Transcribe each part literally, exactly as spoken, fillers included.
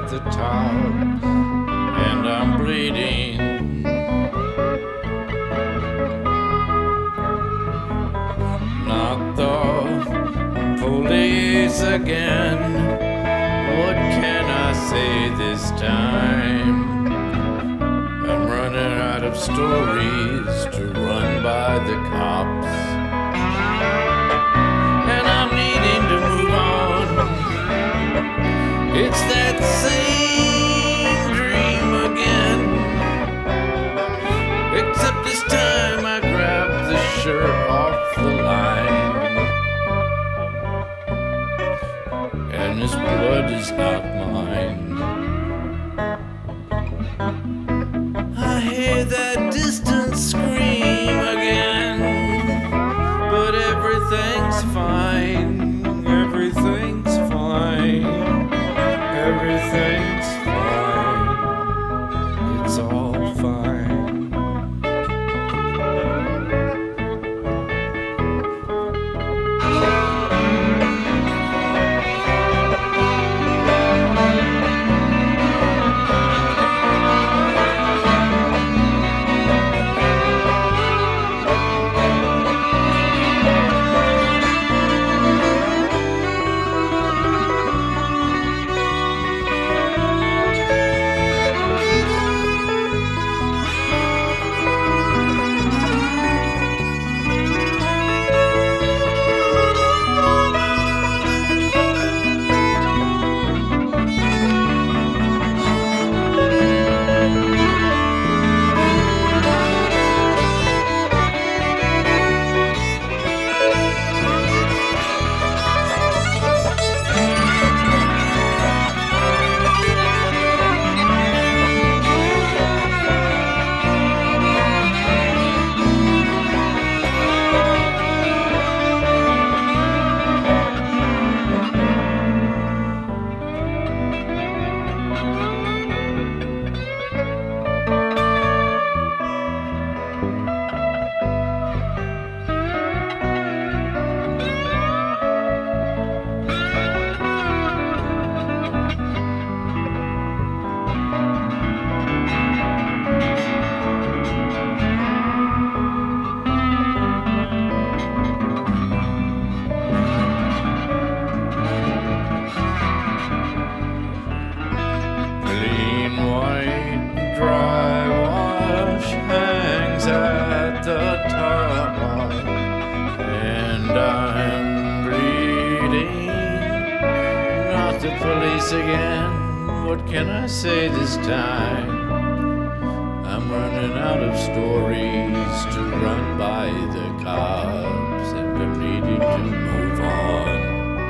at the top, and I'm bleeding. Not the police again. What can I say this time? I'm running out of stories to run by the cops, and I'm needing to move on. It's that same dream again, except this time I grab the shirt off the line, and his blood is not mine. I hear that distant scream again, but everything's fine, everything's fine, everything's fine, it's all fine. Dry wash hangs at the top, and I'm bleeding. Not the police again. What can I say this time? I'm running out of stories to run by the cops, and I'm needing to move on.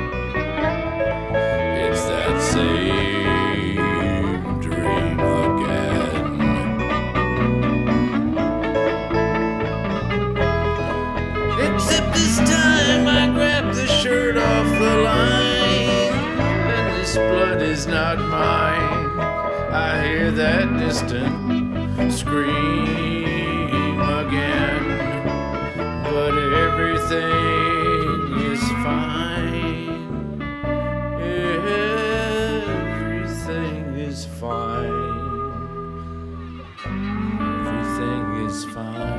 It's that same except this time I grab the shirt off the line, and this blood is not mine. I hear that distant scream again, but everything is fine. Everything is fine. Everything is fine.